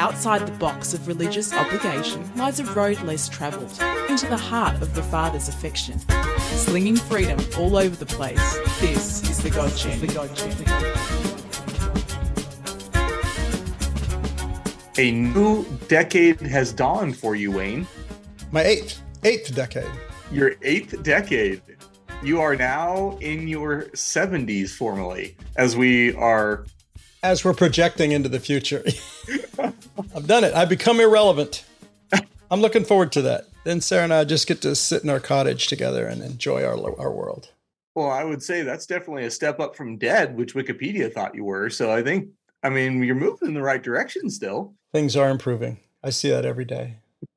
Outside the box of religious obligation lies a road less travelled, into the heart of the Father's affection. Slinging freedom all over the place, this is the God Journey. A new decade has dawned for you, Wayne. My eighth decade. Your eighth decade. You are now in your 70s formally, as we're projecting into the future. I've done it. I've become irrelevant. I'm looking forward to that. Then Sarah and I just get to sit in our cottage together and enjoy our world. Well, I would say that's definitely a step up from dead, which Wikipedia thought you were. So I mean, you're moving in the right direction still. Things are improving. I see that every day.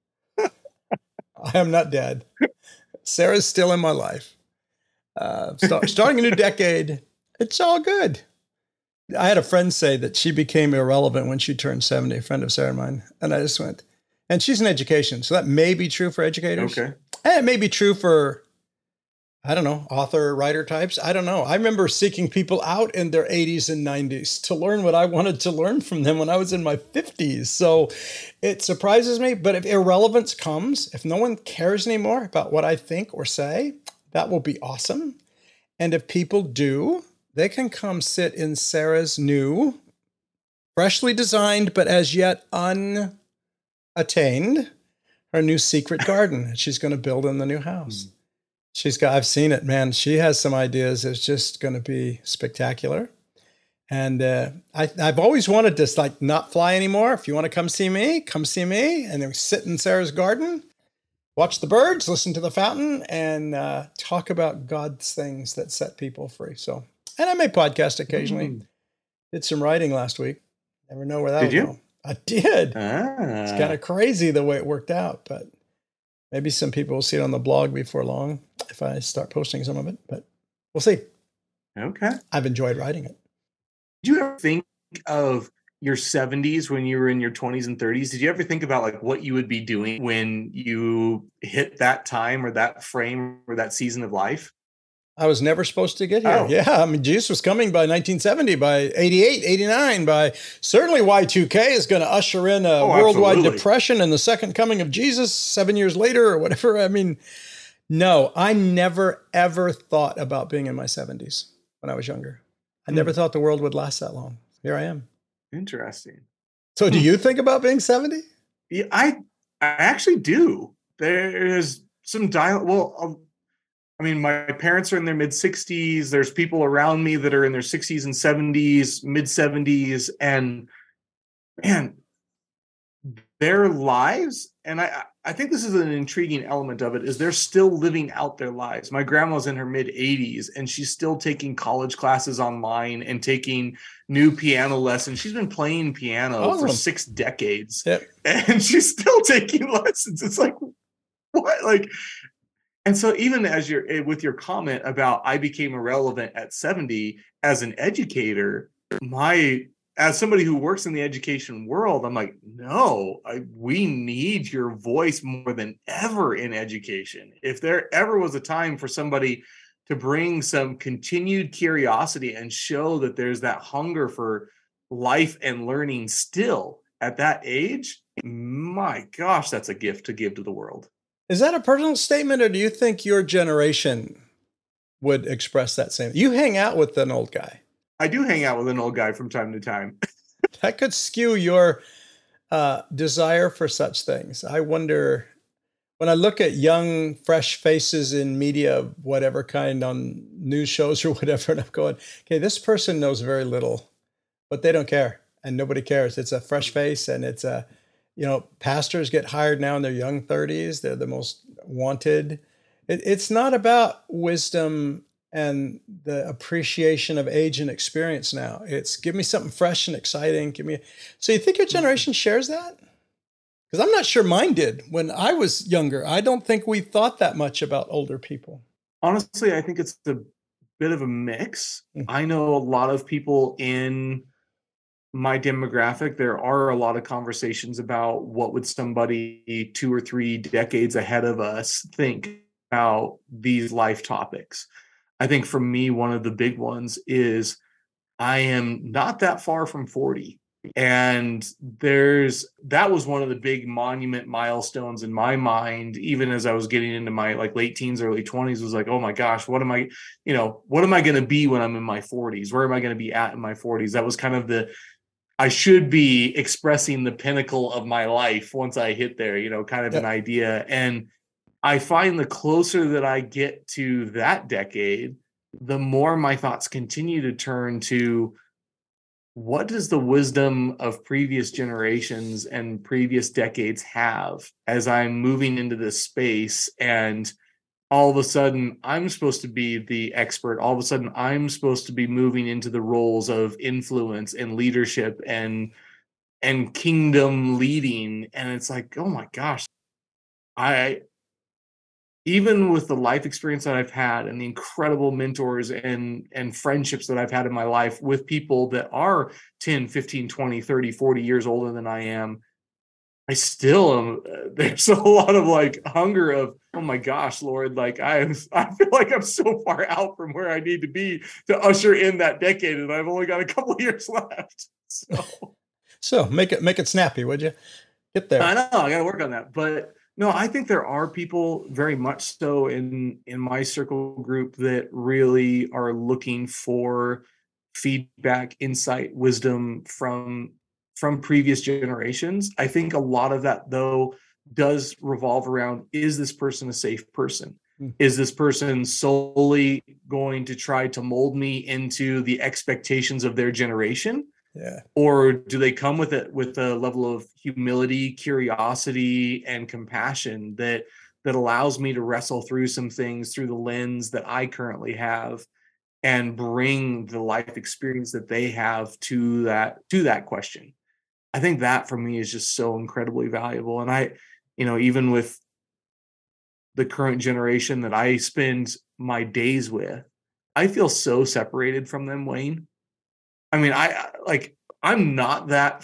I am not dead. Sarah's still in my life. Starting a new decade, it's all good. I had a friend say that she became irrelevant when she turned 70, a friend of Sarah and mine. And I just went, and she's in education. So that may be true for educators. Okay. And it may be true for, I don't know, author, writer types. I don't know. I remember seeking people out in their 80s and 90s to learn what I wanted to learn from them when I was in my 50s. So it surprises me. But if irrelevance comes, if no one cares anymore about what I think or say, that will be awesome. And if people do, they can come sit in Sarah's new, freshly designed, but as yet unattained, her new secret garden she's going to build in the new house. I've seen it, man. She has some ideas. It's just going to be spectacular. And I've always wanted to not fly anymore. If you want to come see me. And then sit in Sarah's garden, watch the birds, listen to the fountain, and talk about God's things that set people free. So, and I may podcast occasionally. Did some writing last week. Never know where that will go. I did. It's kind of crazy the way it worked out, but maybe some people will see it on the blog before long if I start posting some of it, but we'll see. Okay. I've enjoyed writing it. Did you ever think of your 70s when you were in your 20s and 30s? Did you ever think about what you would be doing when you hit that time or that frame or that season of life? I was never supposed to get here. Oh. Yeah, I mean, Jesus was coming by 1970, by 88, 89, by certainly Y2K is going to usher in a worldwide depression and the second coming of Jesus 7 years later or whatever. I mean, no, I never, ever thought about being in my 70s when I was younger. I never thought the world would last that long. Here I am. Interesting. So do you think about being 70? Yeah, I actually do. There's some dialogue. Well, I mean, my parents are in their mid-60s. There's people around me that are in their 60s and 70s, mid-70s. And, man, their lives, and I think this is an intriguing element of it, is they're still living out their lives. My grandma's in her mid-80s, and she's still taking college classes online and taking new piano lessons. She's been playing piano for 6 decades, and she's still taking lessons. It's like, what? And so even with your comment about I became irrelevant at 70 as an educator, as somebody who works in the education world, I'm like, no, we need your voice more than ever in education. If there ever was a time for somebody to bring some continued curiosity and show that there's that hunger for life and learning still at that age, my gosh, that's a gift to give to the world. Is that a personal statement, or do you think your generation would express that same? You hang out with an old guy. I do hang out with an old guy from time to time. That could skew your desire for such things. I wonder, when I look at young, fresh faces in media, of whatever kind, on news shows or whatever, and I'm going, okay, this person knows very little, but they don't care, and nobody cares. It's a fresh face, and it's a... pastors get hired now in their young 30s. They're the most wanted. It's not about wisdom and the appreciation of age and experience now. It's give me something fresh and exciting. So you think your generation shares that? Because I'm not sure mine did when I was younger. I don't think we thought that much about older people. Honestly, I think it's a bit of a mix. I know a lot of people in my demographic, there are a lot of conversations about what would somebody 2 or 3 decades ahead of us think about these life topics. I think for me, one of the big ones is I am not that far from 40. And that was one of the big monument milestones in my mind, even as I was getting into my like late teens, early 20s, was like, oh my gosh, what am I going to be when I'm in my 40s? Where am I going to be at in my 40s? That was kind of I should be expressing the pinnacle of my life once I hit there, kind of an idea. And I find the closer that I get to that decade, the more my thoughts continue to turn to, what does the wisdom of previous generations and previous decades have as I'm moving into this space? And all of a sudden, I'm supposed to be the expert. All of a sudden, I'm supposed to be moving into the roles of influence and leadership and kingdom leading. And it's like, oh my gosh, even with the life experience that I've had and the incredible mentors and friendships that I've had in my life with people that are 10, 15, 20, 30, 40 years older than I am, I still am, there's a lot of like hunger of, oh my gosh, Lord, like I feel like I'm so far out from where I need to be to usher in that decade, and I've only got a couple of years left. So make it snappy, would you? Get there. I know, I got to work on that. But no, I think there are people very much so in my circle group that really are looking for feedback, insight, wisdom from previous generations. I think a lot of that, though, does revolve around, is this person a safe person? Is this person solely going to try to mold me into the expectations of their generation? Yeah. Or do they come with it with a level of humility, curiosity, and compassion that allows me to wrestle through some things through the lens that I currently have and bring the life experience that they have to that question? I think that for me is just so incredibly valuable. And I, even with the current generation that I spend my days with, I feel so separated from them, Wayne. I mean, I'm not that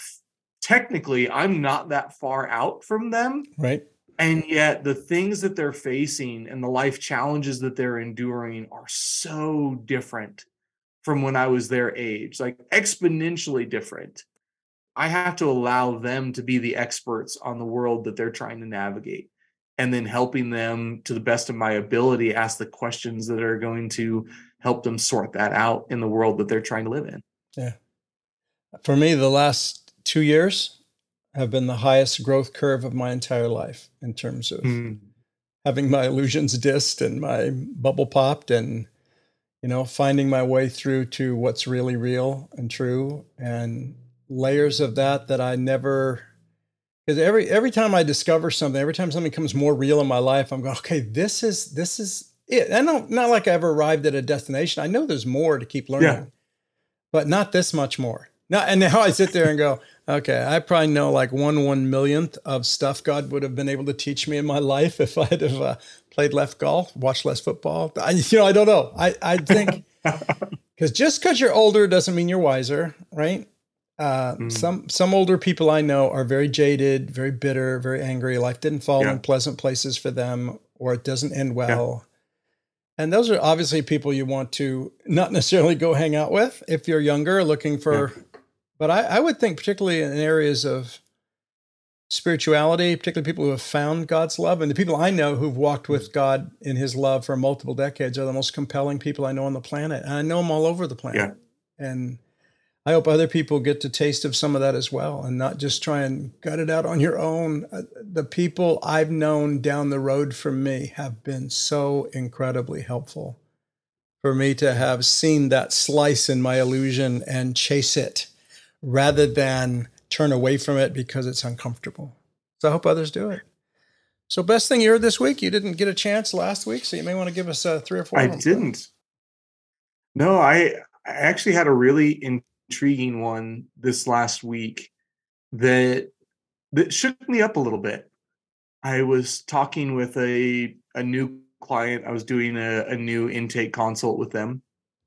far out from them. Right. And yet the things that they're facing and the life challenges that they're enduring are so different from when I was their age, like exponentially different. I have to allow them to be the experts on the world that they're trying to navigate, and then helping them to the best of my ability ask the questions that are going to help them sort that out in the world that they're trying to live in. Yeah. For me, the last 2 years have been the highest growth curve of my entire life in terms of having my illusions dissed and my bubble popped, and, finding my way through to what's really real and true, and layers of that I never, because every time I discover something, every time something becomes more real in my life, I'm going, okay, this is it. I know, not like I ever arrived at a destination. I know there's more to keep learning, but not this much more. Now I sit there and go, okay, I probably know like 1/1,000,000th of stuff God would have been able to teach me in my life if I'd have played less golf, watched less football. I don't know. I think because just because you're older doesn't mean you're wiser, right? Some older people I know are very jaded, very bitter, very angry. Life didn't fall in pleasant places for them, or it doesn't end well. And those are obviously people you want to not necessarily go hang out with if you're younger, looking for. But I would think, particularly in areas of spirituality, particularly people who have found God's love, and the people I know who've walked with God in his love for multiple decades are the most compelling people I know on the planet. And I know them all over the planet. And I hope other people get to taste of some of that as well, and not just try and gut it out on your own. The people I've known down the road from me have been so incredibly helpful for me to have seen that slice in my illusion and chase it rather than turn away from it because it's uncomfortable. So I hope others do it. So best thing you heard this week? You didn't get a chance last week, so you may want to give us 3 or 4. I didn't. No, I actually had a really intriguing one this last week that shook me up a little bit. I was talking with a new client. I was doing a new intake consult with them.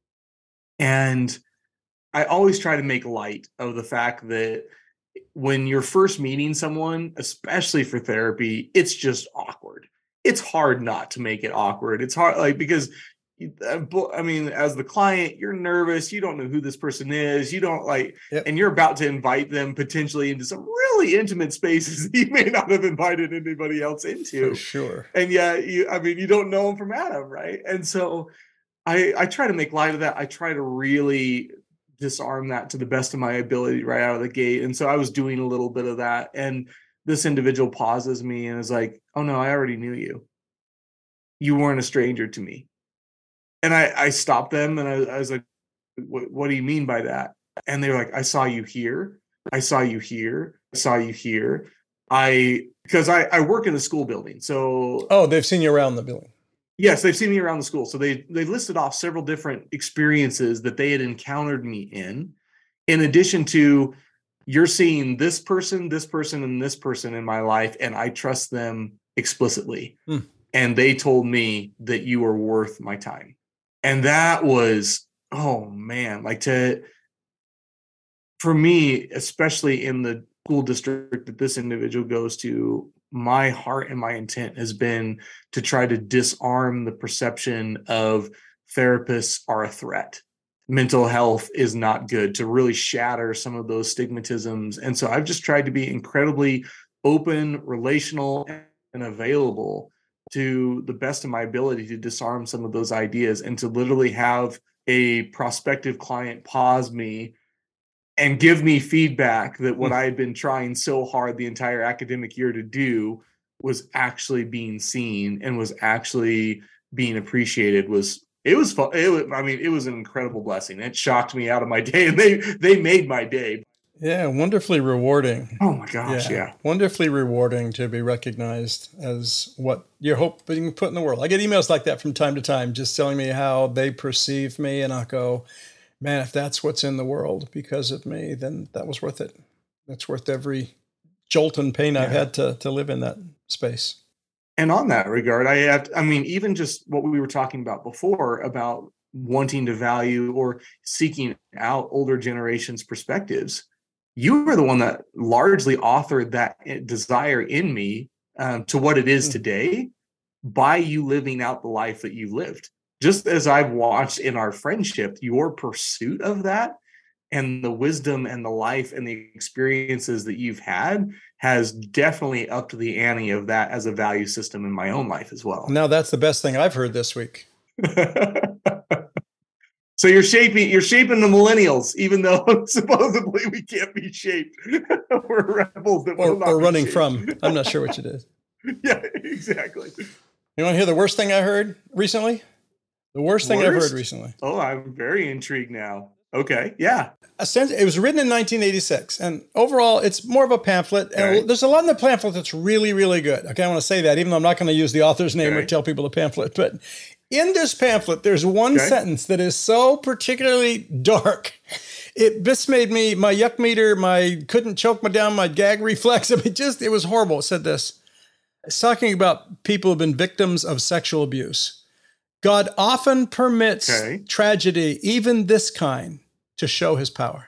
And I always try to make light of the fact that when you're first meeting someone, especially for therapy, it's just awkward. It's hard not to make it awkward. It's hard, because I mean, as the client, you're nervous. You don't know who this person is. You don't like, Yep. and you're about to invite them potentially into some really intimate spaces that you may not have invited anybody else into. For sure. And yeah, you don't know them from Adam, right? And so I try to make light of that. I try to really disarm that to the best of my ability right out of the gate. And so I was doing a little bit of that. And this individual pauses me and is like, "Oh no, I already knew you. You weren't a stranger to me." And I stopped them and I was like, what do you mean by that? And they were like, "I saw you here. I saw you here. I saw you here." Because I work in the school building. So they've seen you around the building. Yes, they've seen me around the school. So they listed off several different experiences that they had encountered me in addition to, you're seeing this person, and this person in my life, and I trust them explicitly. And they told me that you are worth my time. And that was, oh man, like for me, especially in the school district that this individual goes to, my heart and my intent has been to try to disarm the perception of therapists are a threat. Mental health is not good, to really shatter some of those stigmatisms. And so I've just tried to be incredibly open, relational, and available to the best of my ability to disarm some of those ideas and to literally have a prospective client pause me and give me feedback that what I had been trying so hard the entire academic year to do was actually being seen and was actually being appreciated. It was fun. It was an incredible blessing. It shocked me out of my day, and they made my day. Yeah, wonderfully rewarding. Oh my gosh, yeah. Wonderfully rewarding to be recognized as what you're hoping to put in the world. I get emails like that from time to time, just telling me how they perceive me, and I'll go, man, if that's what's in the world because of me, then that was worth it. That's worth every jolt and pain I've had to live in that space. And on that regard, even just what we were talking about before about wanting to value or seeking out older generations' perspectives, you were the one that largely authored that desire in me to what it is today by you living out the life that you lived. Just as I've watched in our friendship, your pursuit of that and the wisdom and the life and the experiences that you've had has definitely upped the ante of that as a value system in my own life as well. Now that's the best thing I've heard this week. So you're shaping the millennials, even though supposedly we can't be shaped. We're rebels that will not or be running shaped. from. I'm not sure which it is. Yeah, exactly. You want to hear the worst thing I heard recently? The worst thing I've heard recently. Oh, I'm very intrigued now. Okay, yeah. It was written in 1986, and overall, it's more of a pamphlet. Okay. And there's a lot in the pamphlet that's really, really good. Okay, I want to say that, even though I'm not going to use the author's name or tell people the pamphlet. But in this pamphlet, there's one sentence that is so particularly dark. It just made me, my yuck meter, couldn't choke down my gag reflex. It was horrible. It said this. It's talking about people who've been victims of sexual abuse. God often permits tragedy, even this kind, to show his power.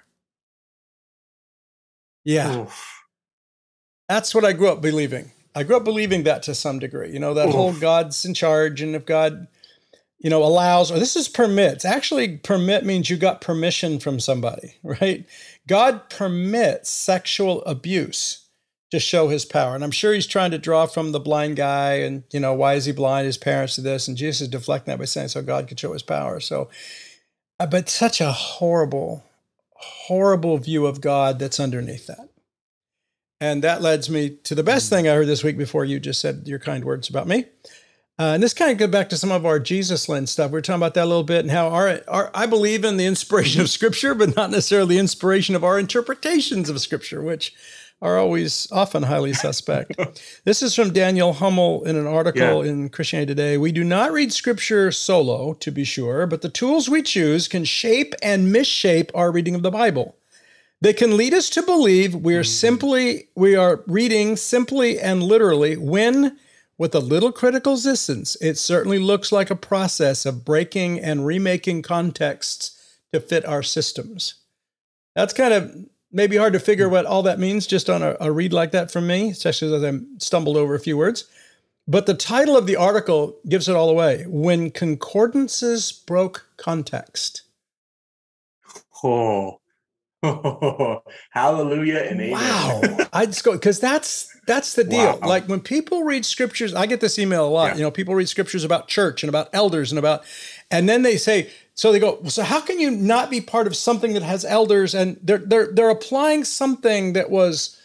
Yeah. Oof. That's what I grew up believing. I grew up believing that to some degree. That whole God's in charge, and if God, allows, or this is permits. Actually, permit means you got permission from somebody, right? God permits sexual abuse to show his power. And I'm sure he's trying to draw from the blind guy and, why is he blind? His parents did this. And Jesus is deflecting that by saying, so God could show his power. So, but such a horrible, horrible view of God that's underneath that. And that leads me to the best thing I heard this week before you just said your kind words about me. And this kind of goes back to some of our Jesus lens stuff. We were talking about that a little bit and how I believe in the inspiration of Scripture, but not necessarily the inspiration of our interpretations of Scripture, which are often highly suspect. This is from Daniel Hummel in an article in Christianity Today. We do not read Scripture solo, to be sure, but the tools we choose can shape and misshape our reading of the Bible. They can lead us to believe we are reading simply and literally when, with a little critical resistance, it certainly looks like a process of breaking and remaking contexts to fit our systems. That's kind of maybe hard to figure what all that means just on a read like that from me, especially as I stumbled over a few words. But the title of the article gives it all away. When concordances broke context. Oh, hallelujah and amen. Wow. I just go, because that's the deal. Wow. Like when people read scriptures, I get this email a lot. Yeah. People read scriptures about church and about elders and then they say, so they go, so how can you not be part of something that has elders? And they're applying something that was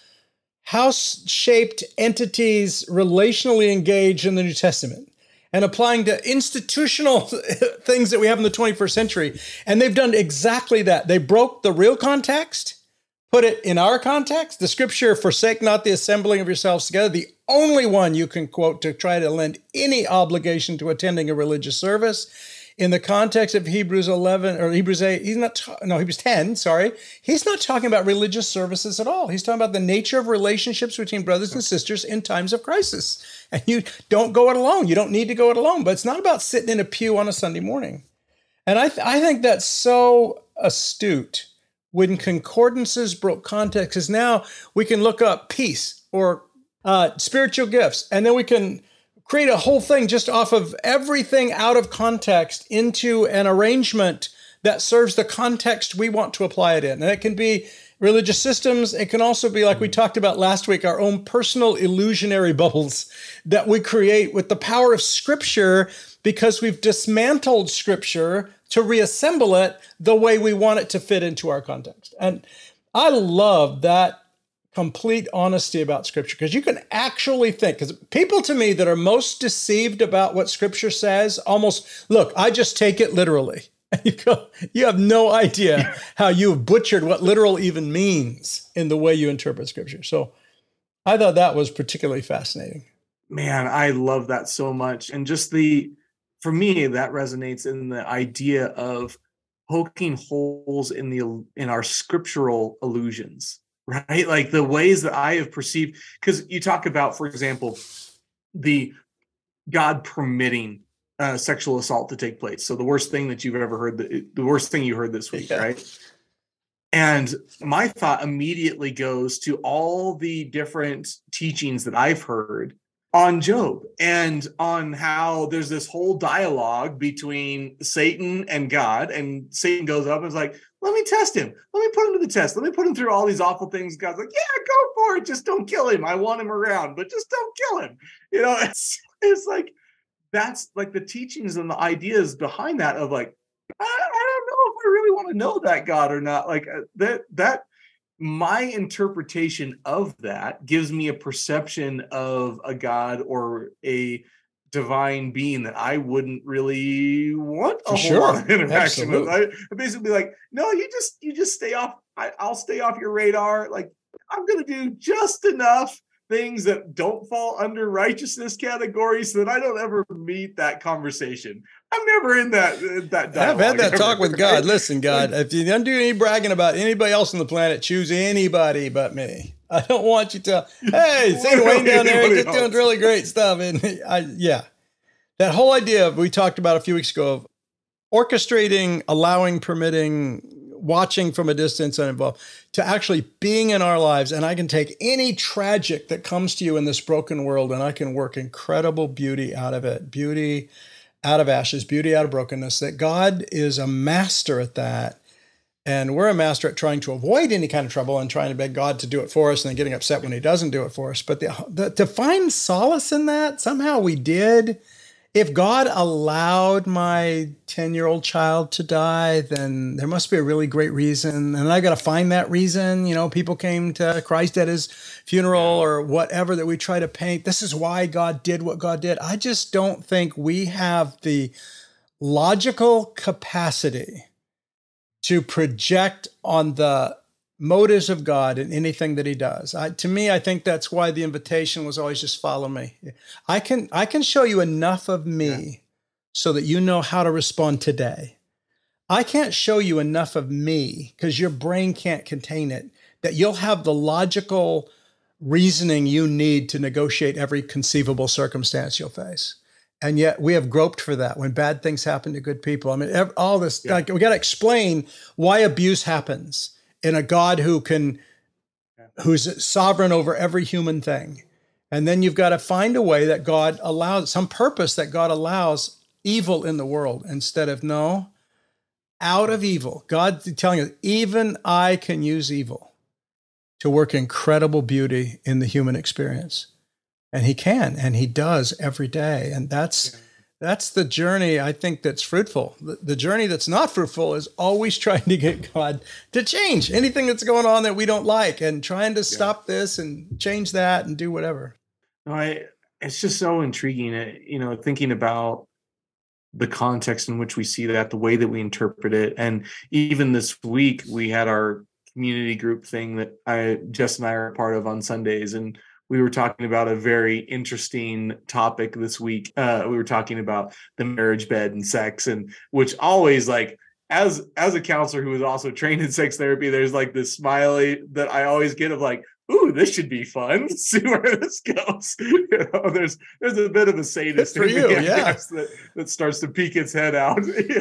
house-shaped entities relationally engaged in the New Testament and applying to institutional things that we have in the 21st century. And they've done exactly that. They broke the real context, put it in our context. The scripture, forsake not the assembling of yourselves together, the only one you can quote to try to lend any obligation to attending a religious service. In the context of Hebrews 11 or Hebrews 8, Hebrews 10, sorry. He's not talking about religious services at all. He's talking about the nature of relationships between brothers and sisters in times of crisis. And you don't go it alone. You don't need to go it alone. But it's not about sitting in a pew on a Sunday morning. And I think that's so astute. When concordances broke context, because now we can look up peace or spiritual gifts, and then we can create a whole thing just off of everything out of context into an arrangement that serves the context we want to apply it in. And it can be religious systems. It can also be, like we talked about last week, our own personal illusionary bubbles that we create with the power of Scripture, because we've dismantled Scripture to reassemble it the way we want it to fit into our context. And I love that complete honesty about Scripture, because you can actually think, because people to me that are most deceived about what Scripture says almost, look, I just take it literally. And you go, you have no idea how you've butchered what literal even means in the way you interpret Scripture. So I thought that was particularly fascinating. Man, I love that so much. And just for me, that resonates in the idea of poking holes in our scriptural illusions. Right? Like the ways that I have perceived, because you talk about, for example, the God permitting sexual assault to take place. So the worst thing that you've ever heard, the worst thing you heard this week, right? And my thought immediately goes to all the different teachings that I've heard on Job and on how there's this whole dialogue between Satan and God, and Satan goes up and is like, let me test him. Let me put him to the test. Let me put him through all these awful things. God's like, yeah, go for it. Just don't kill him. I want him around, but just don't kill him. It's like, that's like the teachings and the ideas behind that of like, I don't know if I really want to know that God or not. Like that my interpretation of that gives me a perception of a God or a divine being that I wouldn't really want a whole lot of interaction with. I basically be like, no, you just stay off. I'll stay off your radar. Like, I'm going to do just enough things that don't fall under righteousness category so that I don't ever meet that conversation. I'm never in that dialogue. I've had that talk with God. Listen, God, if you don't do any bragging about anybody else on the planet, choose anybody but me. I don't want you to, hey, see Wayne down there, he's just doing really great stuff. And that whole idea we talked about a few weeks ago of orchestrating, allowing, permitting, watching from a distance and involved, to actually being in our lives. And I can take any tragic that comes to you in this broken world and I can work incredible beauty out of it, beauty out of ashes, beauty out of brokenness, that God is a master at that. And we're a master at trying to avoid any kind of trouble and trying to beg God to do it for us and then getting upset when he doesn't do it for us. But to find solace in that, somehow we did. If God allowed my 10-year-old child to die, then there must be a really great reason. And I got to find that reason. People came to Christ at his funeral or whatever that we try to paint. This is why God did what God did. I just don't think we have the logical capacity to project on the motives of God in anything that he does. To me, I think that's why the invitation was always just follow me. I can show you enough of me so that you know how to respond today. I can't show you enough of me because your brain can't contain it, that you'll have the logical reasoning you need to negotiate every conceivable circumstance you'll face. And yet we have groped for that when bad things happen to good people. I mean, all this, like we got to explain why abuse happens in a God who's sovereign over every human thing. And then you've got to find a way that God allows, some purpose that God allows evil in the world instead of no, out of evil. God telling us, even I can use evil to work incredible beauty in the human experience. And he can, and he does every day. And that's the journey, I think, that's fruitful. The journey that's not fruitful is always trying to get God to change anything that's going on that we don't like and trying to stop this and change that and do whatever. No, it's just so intriguing, thinking about the context in which we see that, the way that we interpret it. And even this week, we had our community group thing that Jess and I are a part of on Sundays. And we were talking about a very interesting topic this week. We were talking about the marriage bed and sex, and which always, like, as a counselor who is also trained in sex therapy, there's like this smiley that I always get of like, ooh, this should be fun. Let's see where this goes. There's a bit of a sadist for you, that starts to peek its head out,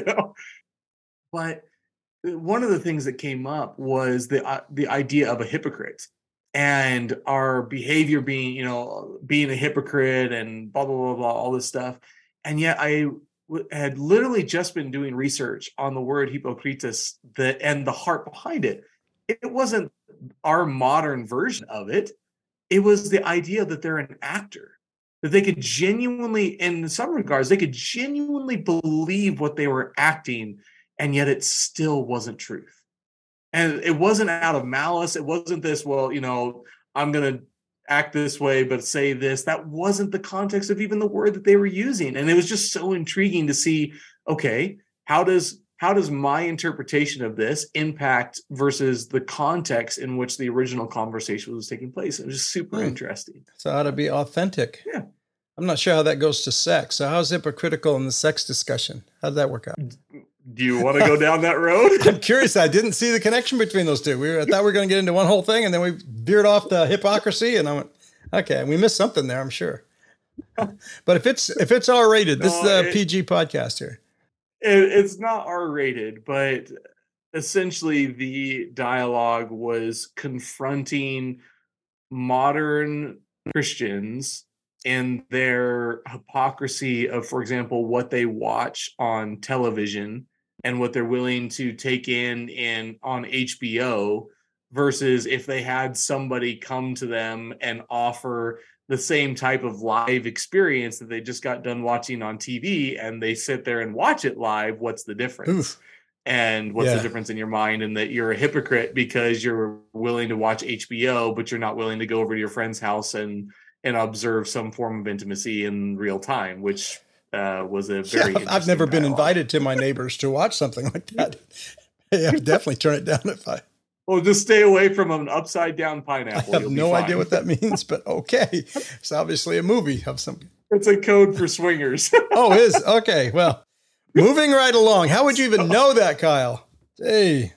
But one of the things that came up was the idea of a hypocrite and our behavior being a hypocrite and blah, blah, blah, blah, all this stuff. And yet I had literally just been doing research on the word hypocritus and the heart behind it. It wasn't our modern version of it. It was the idea that they're an actor, that they could genuinely, in some regards, they could genuinely believe what they were acting, and yet it still wasn't truth. And it wasn't out of malice. It wasn't this, I'm going to act this way, but say this. That wasn't the context of even the word that they were using. And it was just so intriguing to see, okay, how does my interpretation of this impact versus the context in which the original conversation was taking place? It was just super interesting. So it ought to be authentic. Yeah. I'm not sure how that goes to sex. So how's hypocritical in the sex discussion? How did that work out? Do you want to go down that road? I'm curious. I didn't see the connection between those two. I thought we were going to get into one whole thing, and then we veered off the hypocrisy, and I went, okay, we missed something there, I'm sure. But if it's R-rated, this is a PG podcast here. It's not R-rated, but essentially the dialogue was confronting modern Christians and their hypocrisy of, for example, what they watch on television and what they're willing to take in on HBO versus if they had somebody come to them and offer the same type of live experience that they just got done watching on TV, and they sit there and watch it live. What's the difference? Oof. And what's the difference in your mind, and that you're a hypocrite because you're willing to watch HBO, but you're not willing to go over to your friend's house and observe some form of intimacy in real time, which was a very I've never been invited to my neighbors to watch something like that. Yeah, I would definitely turn it down if I... Well, just stay away from an upside down pineapple. I have no idea what that means, but okay. It's obviously a movie of some... It's a code for swingers. Oh, it is? Okay, well, moving right along. How would you even know that, Kyle? Hey.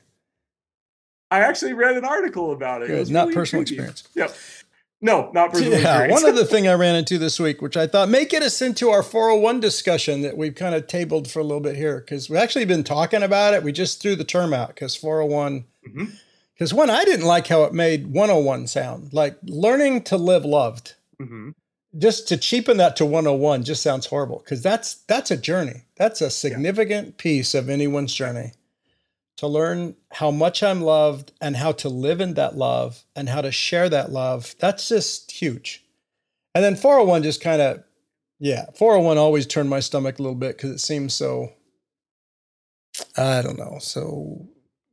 I actually read an article about it. Good. It was not really personal intriguing. experience. Yep. No, not personal experience. One other thing I ran into this week, which I thought may get us into our 401 discussion that we've kind of tabled for a little bit here, because we've actually been talking about it. We just threw the term out because 401... Mm-hmm. Because one, I didn't like how it made 101 sound, like learning to live loved. Mm-hmm. Just to cheapen that to 101 just sounds horrible, because that's a journey. That's a significant piece of anyone's journey, to learn how much I'm loved and how to live in that love and how to share that love. That's just huge. And then 401 just kind of, 401 always turned my stomach a little bit because it seems so, I don't know, so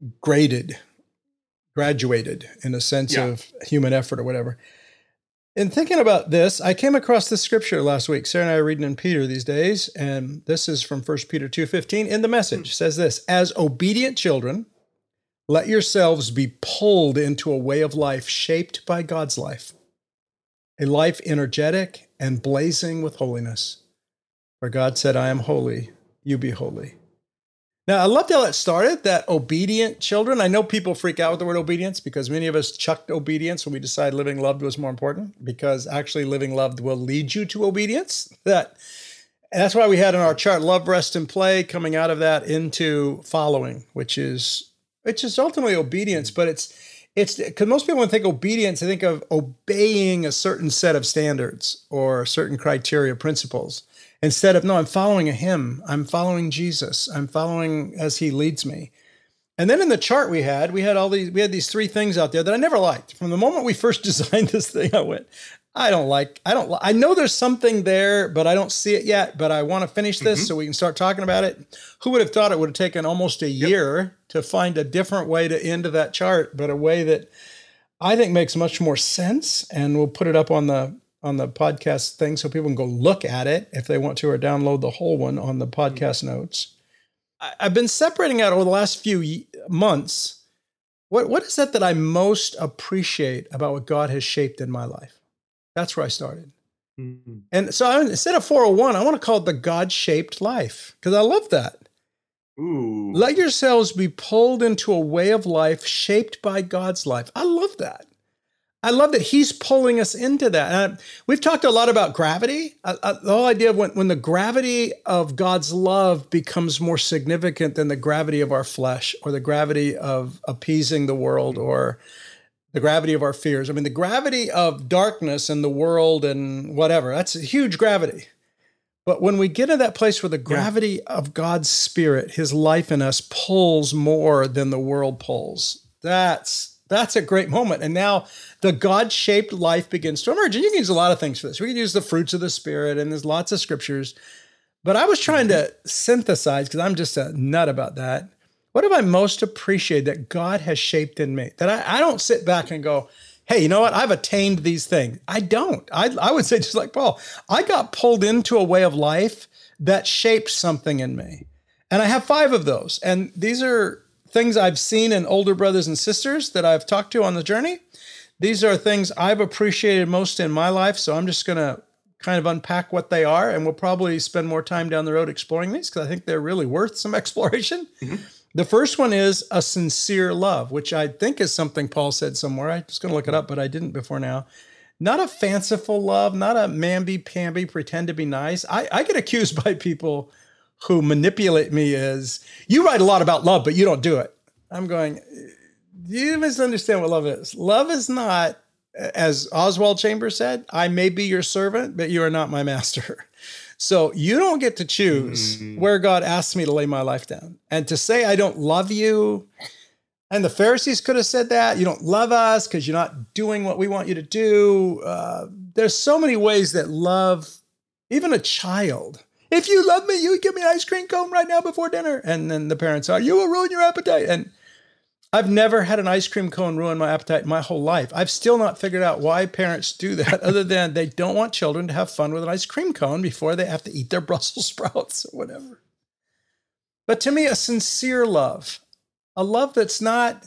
graduated in a sense of human effort or whatever. In thinking about this, I came across this scripture last week. Sarah and I are reading in Peter these days, and this is from 1 Peter 2:15 in the Message. It says this: as obedient children, let yourselves be pulled into a way of life shaped by God's life, a life energetic and blazing with holiness. For God said, I am holy, you be holy. Now, I loved how it started, that obedient children. I know people freak out with the word obedience because many of us chucked obedience when we decided living loved was more important, because actually living loved will lead you to obedience. That's why we had in our chart love, rest, and play, coming out of that into following, which is ultimately obedience, but It's because most people, when they think obedience, they think of obeying a certain set of standards or certain criteria, principles. Instead of, no, I'm following him. I'm following Jesus. I'm following as he leads me. And then in the chart we had these three things out there that I never liked. From the moment we first designed this thing, I went, I know there's something there, but I don't see it yet, but I want to finish this so we can start talking about it. Who would have thought it would have taken almost a year to find a different way to end that chart, but a way that I think makes much more sense. And we'll put it up on the podcast thing so people can go look at it if they want to, or download the whole one on the podcast notes. I've been separating out over the last few months. What is that I most appreciate about what God has shaped in my life? That's where I started. Mm-hmm. And so instead of 401, I want to call it the God-shaped life, because I love that. Ooh. Let yourselves be pulled into a way of life shaped by God's life. I love that. I love that he's pulling us into that. And we've talked a lot about gravity. The whole idea of when the gravity of God's love becomes more significant than the gravity of our flesh, or the gravity of appeasing the world, or the gravity of our fears. I mean, the gravity of darkness and the world and whatever, that's a huge gravity. But when we get to that place where the gravity of God's Spirit, his life in us, pulls more than the world pulls, that's a great moment. And now the God-shaped life begins to emerge. And you can use a lot of things for this. We can use the fruits of the Spirit, and there's lots of scriptures. But I was trying to synthesize, because I'm just a nut about that. What have I most appreciated that God has shaped in me? That I don't sit back and go, hey, you know what? I've attained these things. I don't. I would say, just like Paul, I got pulled into a way of life that shaped something in me. And I have 5 of those. And these are things I've seen in older brothers and sisters that I've talked to on the journey. These are things I've appreciated most in my life. So I'm just going to kind of unpack what they are. And we'll probably spend more time down the road exploring these, because I think they're really worth some exploration. Mm-hmm. The first one is a sincere love, which I think is something Paul said somewhere. I was going to look it up, but I didn't before now. Not a fanciful love, not a mamby-pamby, pretend to be nice. I get accused by people who manipulate me as, you write a lot about love, but you don't do it. I'm going, you misunderstand what love is. Love is not, as Oswald Chambers said, I may be your servant, but you are not my master. So you don't get to choose where God asks me to lay my life down. And to say I don't love you, and the Pharisees could have said that, you don't love us because you're not doing what we want you to do. There's so many ways that love, even a child. If you love me, you would give me an ice cream cone right now before dinner. And then the parents are, you will ruin your appetite. And I've never had an ice cream cone ruin my appetite in my whole life. I've still not figured out why parents do that, other than they don't want children to have fun with an ice cream cone before they have to eat their Brussels sprouts or whatever. But to me, a sincere love, a love that's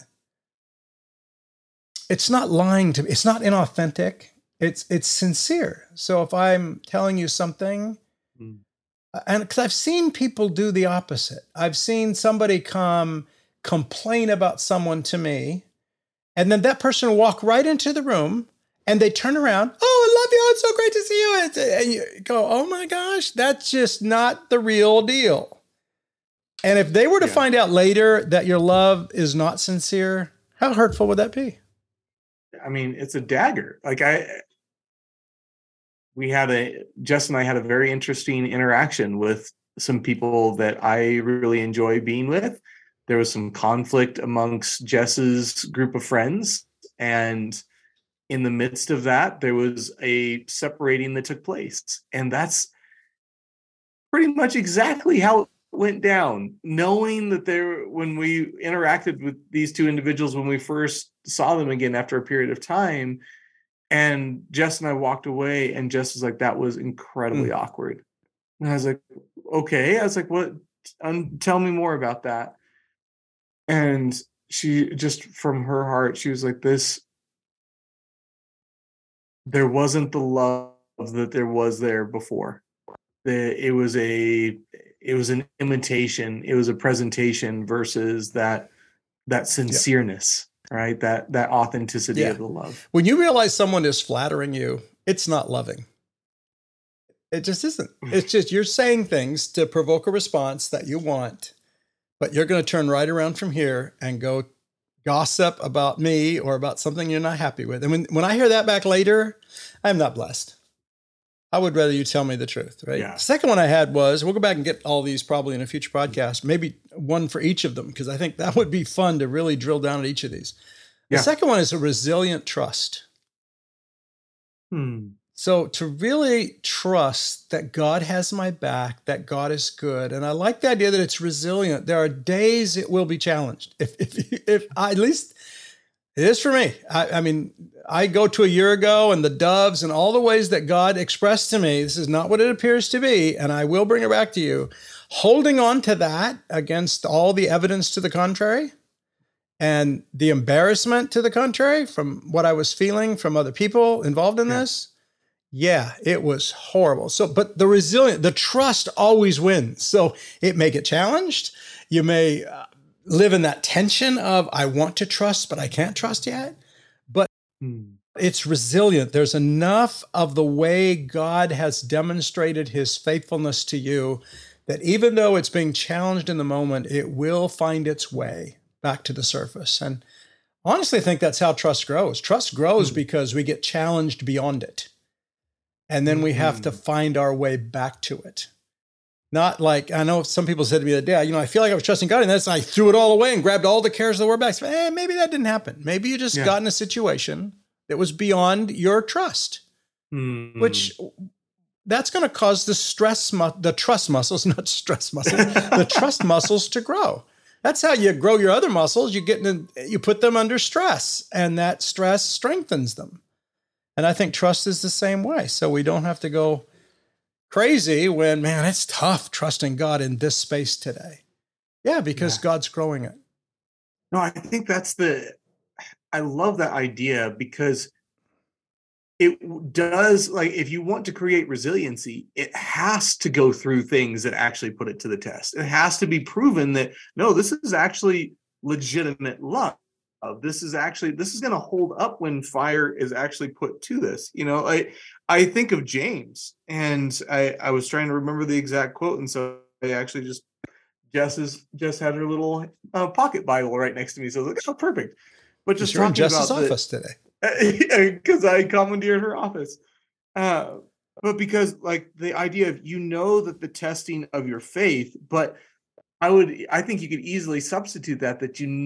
it's not lying to me. It's not inauthentic. It's sincere. So if I'm telling you something, and because I've seen people do the opposite. I've seen somebody complain about someone to me, and then that person will walk right into the room and they turn around, oh, I love you, it's so great to see you. And you go, oh my gosh, that's just not the real deal. And if they were to find out later that your love is not sincere, how hurtful would that be? I mean, it's a dagger. Like Jess and I had a very interesting interaction with some people that I really enjoy being with. There was some conflict amongst Jess's group of friends. And in the midst of that, there was a separating that took place. And that's pretty much exactly how it went down. Knowing that when we interacted with these two individuals, when we first saw them again after a period of time, and Jess and I walked away, and Jess was like, that was incredibly awkward. And I was like, okay. I was like, what? Tell me more about that. And she just, from her heart, she was like, there wasn't the love that there was there before. It was an imitation. It was a presentation versus that sincereness, right? That authenticity of the love. When you realize someone is flattering you, it's not loving. It just isn't. It's just, you're saying things to provoke a response that you want, but you're going to turn right around from here and go gossip about me or about something you're not happy with. And when I hear that back later, I'm not blessed. I would rather you tell me the truth, right? Yeah. The second one I had was, we'll go back and get all these probably in a future podcast, maybe one for each of them, because I think that would be fun to really drill down at each of these. The second one is a resilient trust. So to really trust that God has my back, that God is good. And I like the idea that it's resilient. There are days it will be challenged. If at least it is for me. I mean, I go to a year ago and the doves and all the ways that God expressed to me, this is not what it appears to be. And I will bring it back to you. Holding on to that against all the evidence to the contrary and the embarrassment to the contrary from what I was feeling from other people involved in this. Yeah, it was horrible. So, but the trust always wins. So it may get challenged. You may live in that tension of, I want to trust, but I can't trust yet. But it's resilient. There's enough of the way God has demonstrated his faithfulness to you that even though it's being challenged in the moment, it will find its way back to the surface. And honestly, I think that's how trust grows. Trust grows because we get challenged beyond it. And then we have to find our way back to it. Not like, I know some people said to me the other day, I feel like I was trusting God, and then I threw it all away and grabbed all the cares of the world back. So, maybe that didn't happen. Maybe you just got in a situation that was beyond your trust, which that's going to cause the trust muscles, not stress muscles, the trust muscles to grow. That's how you grow your other muscles. You put them under stress, and that stress strengthens them. And I think trust is the same way. So we don't have to go crazy when, man, it's tough trusting God in this space today. Yeah, because God's growing it. No, I think I love that idea because it does, like, if you want to create resiliency, it has to go through things that actually put it to the test. It has to be proven that, no, this is actually legitimate love. This is going to hold up when fire is actually put to this. I think of James, and I was trying to remember the exact quote, and so I actually Jess had her little pocket Bible right next to me, so I was like, oh, perfect. But just you're in talking Jess's about office today, because I commandeered her office. But because, like, the idea of that the testing of your faith, but I think you could easily substitute that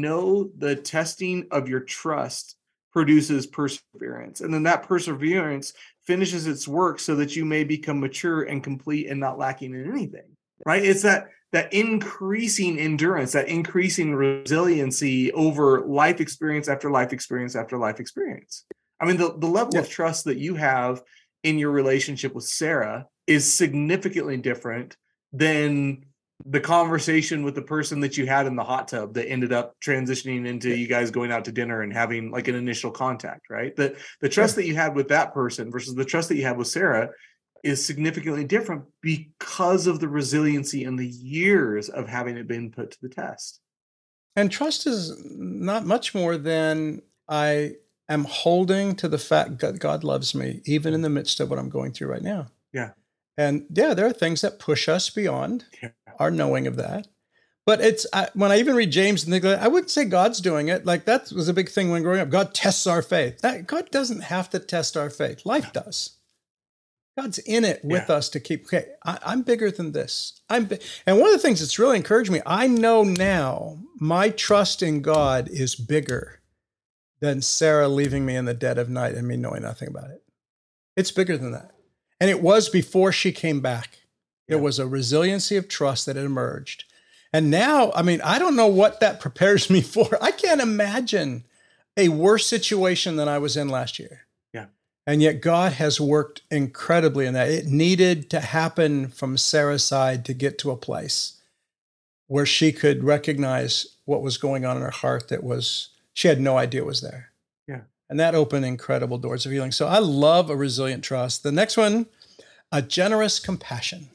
the testing of your trust produces perseverance. And then that perseverance finishes its work so that you may become mature and complete and not lacking in anything, right? It's that increasing endurance, that increasing resiliency over life experience after life experience after life experience. I mean, the level of trust that you have in your relationship with Sarah is significantly different than the conversation with the person that you had in the hot tub that ended up transitioning into you guys going out to dinner and having like an initial contact, right? The trust that you had with that person versus the trust that you had with Sarah is significantly different because of the resiliency and the years of having it been put to the test. And trust is not much more than I am holding to the fact that God loves me, even in the midst of what I'm going through right now. Yeah. And there are things that push us beyond our knowing of that. But when I even read James and think like that, I wouldn't say God's doing it. Like, that was a big thing when growing up. God tests our faith. God doesn't have to test our faith. Life does. God's in it with us to keep, I'm bigger than this. And one of the things that's really encouraged me, I know now my trust in God is bigger than Sarah leaving me in the dead of night and me knowing nothing about it. It's bigger than that. And it was before she came back. There was a resiliency of trust that had emerged. And now, I mean, I don't know what that prepares me for. I can't imagine a worse situation than I was in last year. Yeah. And yet God has worked incredibly in that. It needed to happen from Sarah's side to get to a place where she could recognize what was going on in her heart she had no idea was there. Yeah. And that opened incredible doors of healing. So I love a resilient trust. The next one, a generous compassion.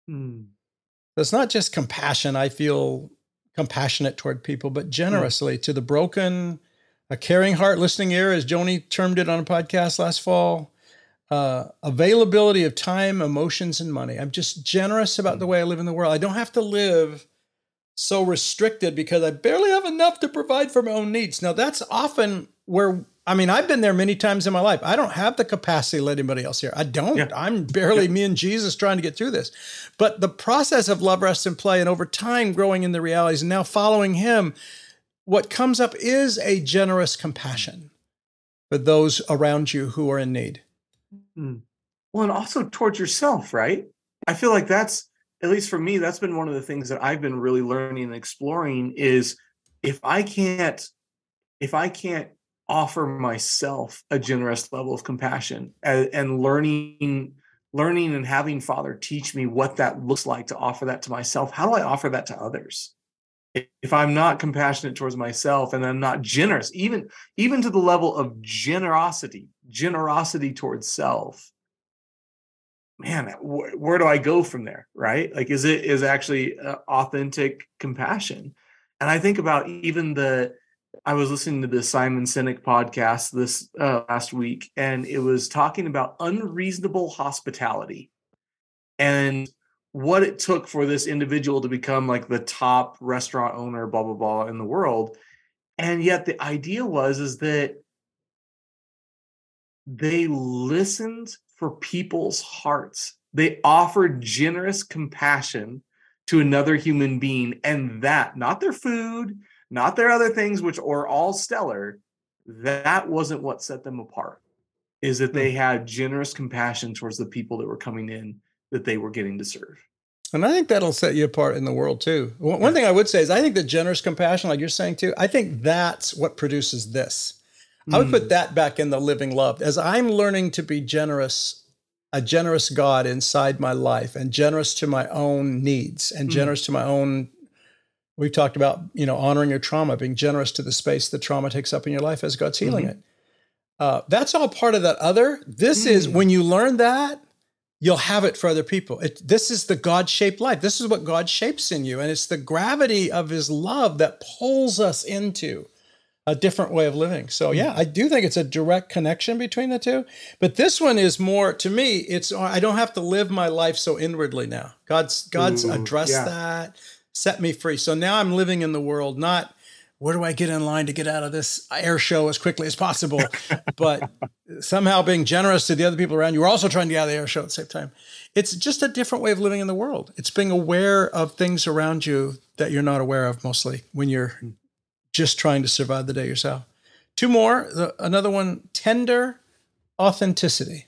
It's not just compassion. I feel compassionate toward people, but generously to the broken, a caring heart, listening ear, as Joni termed it on a podcast last fall, availability of time, emotions, and money. I'm just generous about the way I live in the world. I don't have to live so restricted because I barely have enough to provide for my own needs. Now, that's often where, I've been there many times in my life. I don't have the capacity to let anybody else here. I don't. Yeah. I'm barely me and Jesus trying to get through this. But the process of love, rest, and play, and over time growing in the realities and now following him, what comes up is a generous compassion for those around you who are in need. Well, and also towards yourself, right? I feel like that's, at least for me, that's been one of the things that I've been really learning and exploring is if I can't offer myself a generous level of compassion and learning and having Father teach me what that looks like to offer that to myself, how do I offer that to others? If I'm not compassionate towards myself and I'm not generous, even to the level of generosity towards self, man, where do I go from there, right? Like, is actually authentic compassion? And I think about I was listening to the Simon Sinek podcast this last week, and it was talking about unreasonable hospitality and what it took for this individual to become like the top restaurant owner, blah, blah, blah, in the world. And yet the idea is that they listened for people's hearts. They offered generous compassion to another human being, and that, not their food, not their other things, which are all stellar, that wasn't what set them apart, is that they had generous compassion towards the people that were coming in that they were getting to serve. And I think that'll set you apart in the world too. One thing I would say is I think the generous compassion, like you're saying too, I think that's what produces this. I would put that back in the living love. As I'm learning to be generous, a generous God inside my life, and generous to my own needs, and generous to my own, we've talked about, honoring your trauma, being generous to the space that trauma takes up in your life as God's healing it. That's all part of that other. This is, when you learn that, you'll have it for other people. This is the God-shaped life. This is what God shapes in you. And it's the gravity of his love that pulls us into a different way of living. So yeah, I do think it's a direct connection between the two. But this one is more, to me, I don't have to live my life so inwardly now. God's addressed that, set me free. So now I'm living in the world, not where do I get in line to get out of this air show as quickly as possible, but somehow being generous to the other people around you. We're also trying to get out of the air show at the same time. It's just a different way of living in the world. It's being aware of things around you that you're not aware of mostly when you're just trying to survive the day yourself. Two more. Another one, tender authenticity.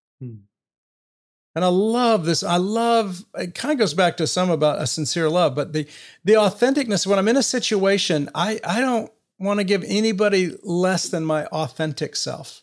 And I love this. It kind of goes back to some about a sincere love, but the authenticness, when I'm in a situation, I don't want to give anybody less than my authentic self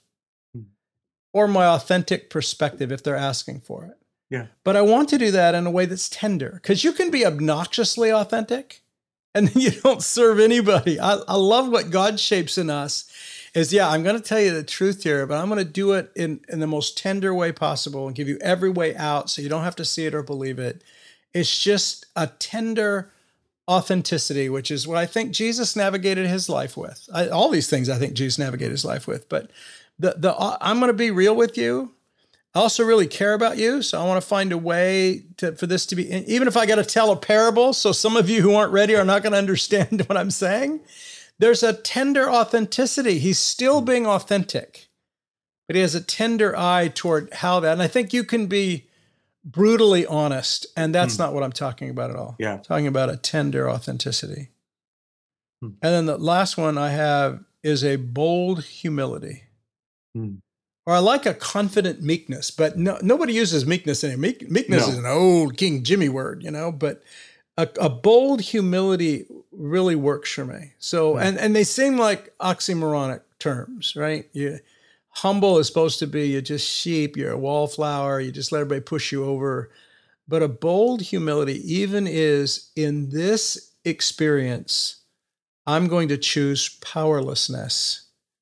or my authentic perspective if they're asking for it. Yeah. But I want to do that in a way that's tender, because you can be obnoxiously authentic and then you don't serve anybody. I love what God shapes in us is, I'm going to tell you the truth here, but I'm going to do it in the most tender way possible and give you every way out so you don't have to see it or believe it. It's just a tender authenticity, which is what I think Jesus navigated his life with. All these things I think Jesus navigated his life with, but I'm going to be real with you. I also really care about you, so I want to find a way for this to be, even if I got to tell a parable, so some of you who aren't ready are not going to understand what I'm saying. There's a tender authenticity. He's still being authentic, but he has a tender eye toward how that, and I think you can be brutally honest, and that's not what I'm talking about at all. Yeah. I'm talking about a tender authenticity. And then the last one I have is a bold humility. Or I like a confident meekness, but nobody uses meekness anymore. Meekness is an old King Jimmy word, but a bold humility really works for me. So, and they seem like oxymoronic terms, right? Humble is supposed to be, you're just sheep, you're a wallflower, you just let everybody push you over. But a bold humility even is, in this experience, I'm going to choose powerlessness.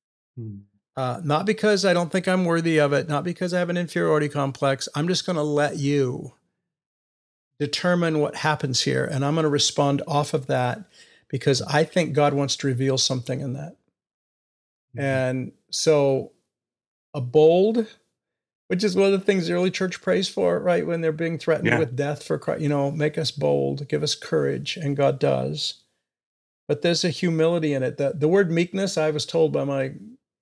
Not because I don't think I'm worthy of it, not because I have an inferiority complex. I'm just going to let you determine what happens here, and I'm going to respond off of that because I think God wants to reveal something in that. And so a bold, which is one of the things the early church prays for, right? When they're being threatened with death for Christ, make us bold, give us courage, and God does. But there's a humility in it. The word meekness, I was told by my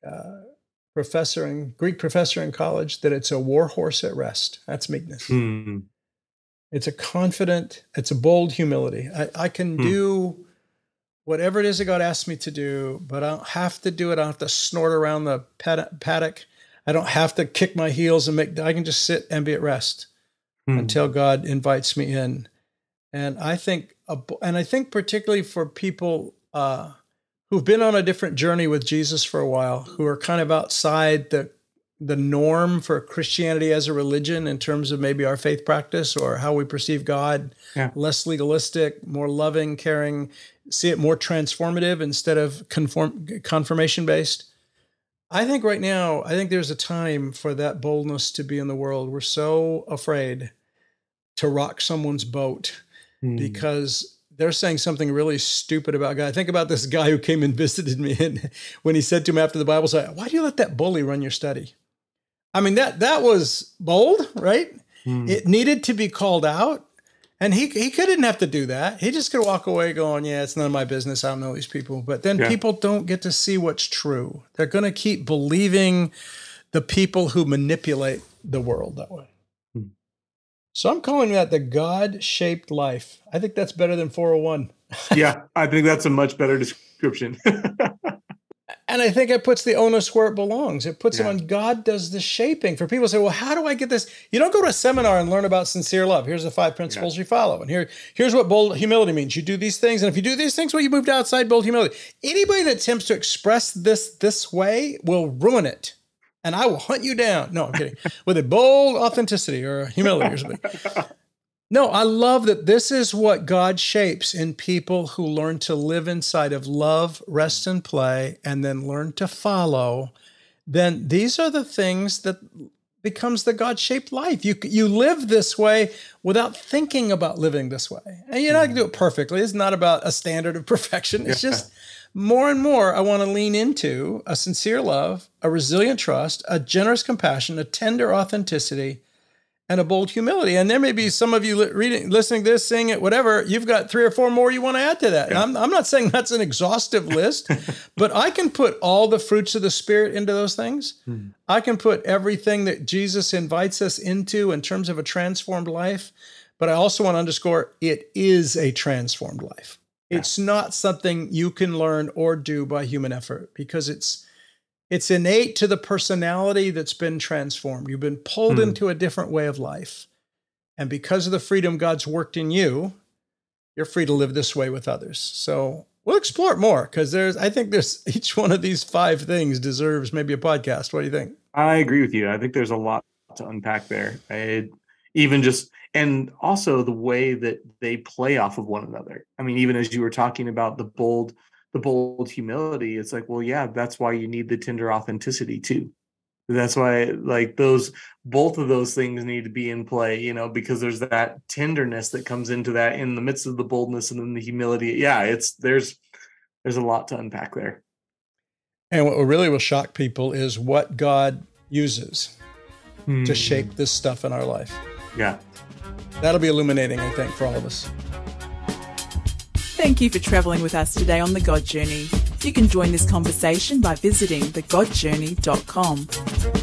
Greek professor in college, that it's a war horse at rest. That's meekness. It's a confident, it's a bold humility. I can do whatever it is that God asks me to do, but I don't have to do it. I don't have to snort around the paddock. I don't have to kick my heels I can just sit and be at rest until God invites me in. And I think particularly for people who've been on a different journey with Jesus for a while, who are kind of outside the norm for Christianity as a religion in terms of maybe our faith practice or how we perceive God, less legalistic, more loving, caring, see it more transformative instead of confirmation-based. I think right now, there's a time for that boldness to be in the world. We're so afraid to rock someone's boat because they're saying something really stupid about God. I think about this guy who came and visited me, and when he said to me after the Bible study, "Why do you let that bully run your study?" I mean, that was bold, right? It needed to be called out. And he didn't have to do that. He just could walk away going, yeah, it's none of my business. I don't know these people. But then people don't get to see what's true. They're going to keep believing the people who manipulate the world that way. So I'm calling that the God-shaped life. I think that's better than 401. Yeah, I think that's a much better description. And I think it puts the onus where it belongs. It puts it on God does the shaping. For people to say, well, how do I get this? You don't go to a seminar and learn about sincere love. Here's the 5 principles you follow. And here's what bold humility means. You do these things. And if you do these things, well, you moved outside bold humility. Anybody that attempts to express this way will ruin it. And I will hunt you down. No, I'm kidding. With a bold authenticity or humility or something. No, I love that this is what God shapes in people who learn to live inside of love, rest, and play, and then learn to follow. Then these are the things that becomes the God-shaped life. You live this way without thinking about living this way. And you're not going to do it perfectly. It's not about a standard of perfection. It's just more and more I want to lean into a sincere love, a resilient trust, a generous compassion, a tender authenticity, and a bold humility. And there may be some of you listening to this, seeing it, whatever, you've got 3 or 4 more you want to add to that. And I'm not saying that's an exhaustive list, but I can put all the fruits of the Spirit into those things. I can put everything that Jesus invites us into in terms of a transformed life. But I also want to underscore, it is a transformed life. It's not something you can learn or do by human effort, because it's innate to the personality that's been transformed. You've been pulled into a different way of life. And because of the freedom God's worked in you, you're free to live this way with others. So we'll explore it more, because I think each one of these 5 things deserves maybe a podcast. What do you think? I agree with you. I think there's a lot to unpack there. And also the way that they play off of one another. I mean, even as you were talking about the bold humility, it's like, well, yeah, that's why you need the tender authenticity too. That's why, like, both of those things need to be in play, because there's that tenderness that comes into that in the midst of the boldness and then the humility. Yeah, there's a lot to unpack there. And what really will shock people is what God uses to shape this stuff in our life. Yeah. That'll be illuminating, I think, for all of us. Thank you for traveling with us today on The God Journey. You can join this conversation by visiting thegodjourney.com.